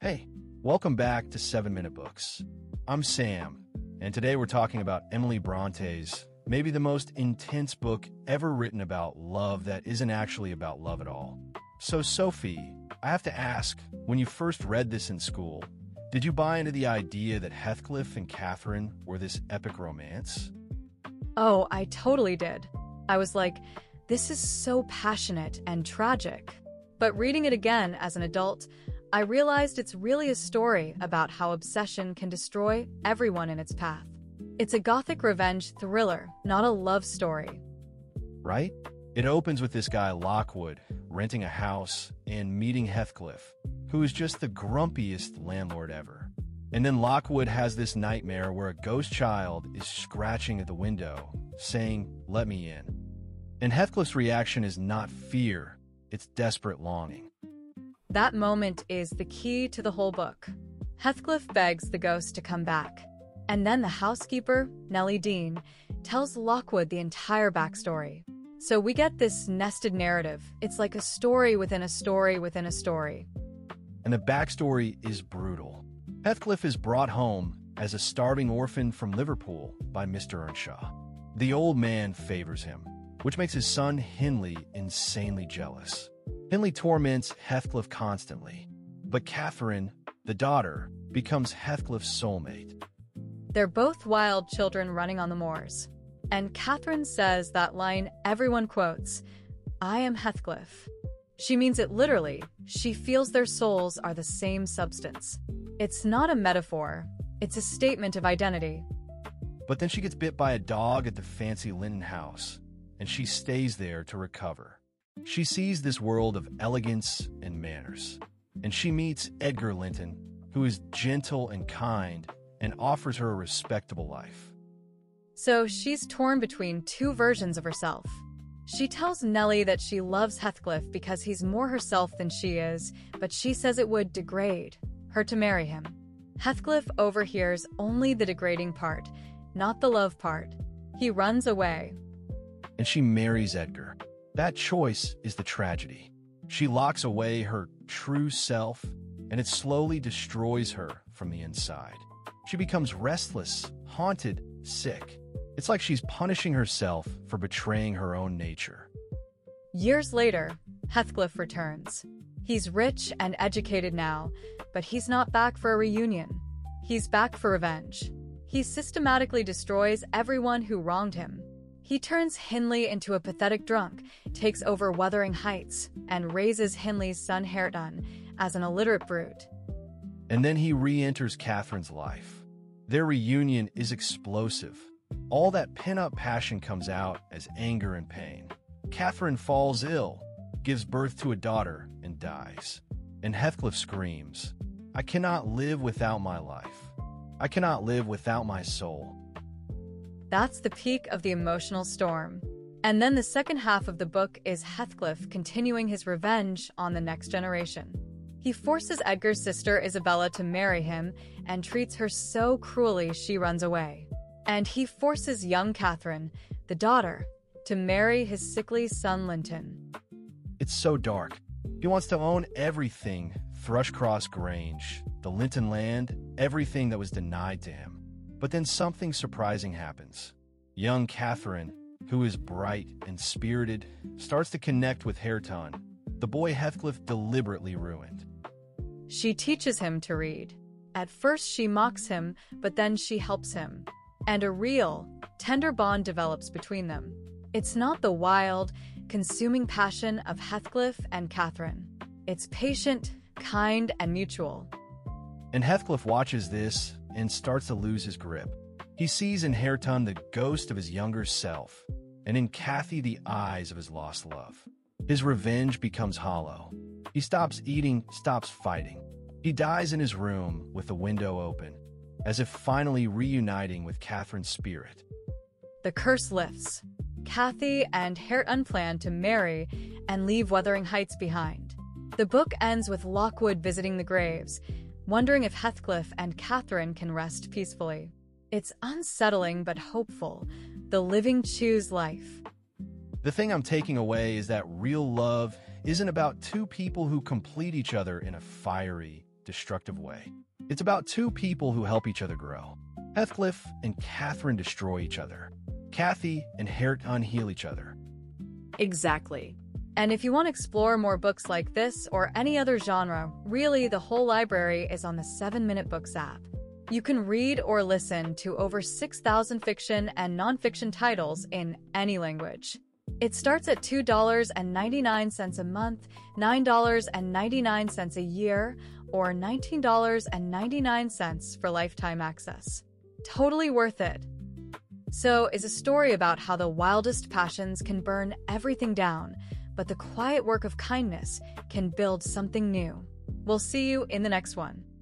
Hey, welcome back to 7 Minute Books. I'm Sam, and today we're talking about Emily Bronte's maybe the most intense book ever written about love that isn't actually about love at all. So, Sophie, I have to ask, when you first read this in school, did you buy into the idea that Heathcliff and Catherine were this epic romance? Oh, I totally did. I was like, this is so passionate and tragic. But reading it again as an adult, I realized it's really a story about how obsession can destroy everyone in its path. It's a gothic revenge thriller, not a love story. Right? It opens with this guy Lockwood renting a house and meeting Heathcliff, who is just the grumpiest landlord ever. And then Lockwood has this nightmare where a ghost child is scratching at the window, saying, "Let me in." And Heathcliff's reaction is not fear, it's desperate longing. That moment is the key to the whole book. Heathcliff begs the ghost to come back. And then the housekeeper, Nellie Dean, tells Lockwood the entire backstory. So we get this nested narrative. It's like a story within a story within a story. And the backstory is brutal. Heathcliff is brought home as a starving orphan from Liverpool by Mr. Earnshaw. The old man favors him, which makes his son Hindley insanely jealous. Hindley torments Heathcliff constantly, but Catherine, the daughter, becomes Heathcliff's soulmate. They're both wild children running on the moors. And Catherine says that line everyone quotes, "I am Heathcliff." She means it literally. She feels their souls are the same substance. It's not a metaphor. It's a statement of identity. But then she gets bit by a dog at the fancy Linton house, and she stays there to recover. She sees this world of elegance and manners, and she meets Edgar Linton, who is gentle and kind and offers her a respectable life. So she's torn between two versions of herself. She tells Nellie that she loves Heathcliff because he's more herself than she is, but she says it would degrade her to marry him. Heathcliff overhears only the degrading part, not the love part. He runs away. And she marries Edgar. That choice is the tragedy. She locks away her true self, and it slowly destroys her from the inside. She becomes restless, haunted, sick. It's like she's punishing herself for betraying her own nature. Years later, Heathcliff returns. He's rich and educated now, but he's not back for a reunion. He's back for revenge. He systematically destroys everyone who wronged him. He turns Hindley into a pathetic drunk, takes over Wuthering Heights, and raises Hindley's son Hareton as an illiterate brute. And then he re-enters Catherine's life. Their reunion is explosive. All that pent-up passion comes out as anger and pain. Catherine falls ill, gives birth to a daughter, and dies. And Heathcliff screams, "I cannot live without my life. I cannot live without my soul." That's the peak of the emotional storm. And then the second half of the book is Heathcliff continuing his revenge on the next generation. He forces Edgar's sister Isabella to marry him and treats her so cruelly she runs away. And he forces young Catherine, the daughter, to marry his sickly son Linton. It's so dark. He wants to own everything, Thrushcross Grange, the Linton land, everything that was denied to him. But then something surprising happens. Young Catherine, who is bright and spirited, starts to connect with Hareton, the boy Heathcliff deliberately ruined. She teaches him to read. At first she mocks him, but then she helps him. And a real, tender bond develops between them. It's not the wild, consuming passion of Heathcliff and Catherine. It's patient, kind, and mutual. And Heathcliff watches this and starts to lose his grip. He sees in Hareton the ghost of his younger self, and in Cathy the eyes of his lost love. His revenge becomes hollow. He stops eating, stops fighting. He dies in his room with the window open, as if finally reuniting with Catherine's spirit. The curse lifts. Cathy and Hareton plan to marry and leave Wuthering Heights behind. The book ends with Lockwood visiting the graves, wondering if Heathcliff and Catherine can rest peacefully. It's unsettling but hopeful. The living choose life. The thing I'm taking away is that real love isn't about two people who complete each other in a fiery, destructive way. It's about two people who help each other grow. Heathcliff and Catherine destroy each other. Kathy and Hareton heal each other. Exactly. And if you want to explore more books like this or any other genre, really the whole library is on the 7-Minute Books app. You can read or listen to over 6,000 fiction and nonfiction titles in any language. It starts at $2.99 a month, $9.99 a year, or $19.99 for lifetime access. Totally worth it. So is a story about how the wildest passions can burn everything down, but the quiet work of kindness can build something new. We'll see you in the next one.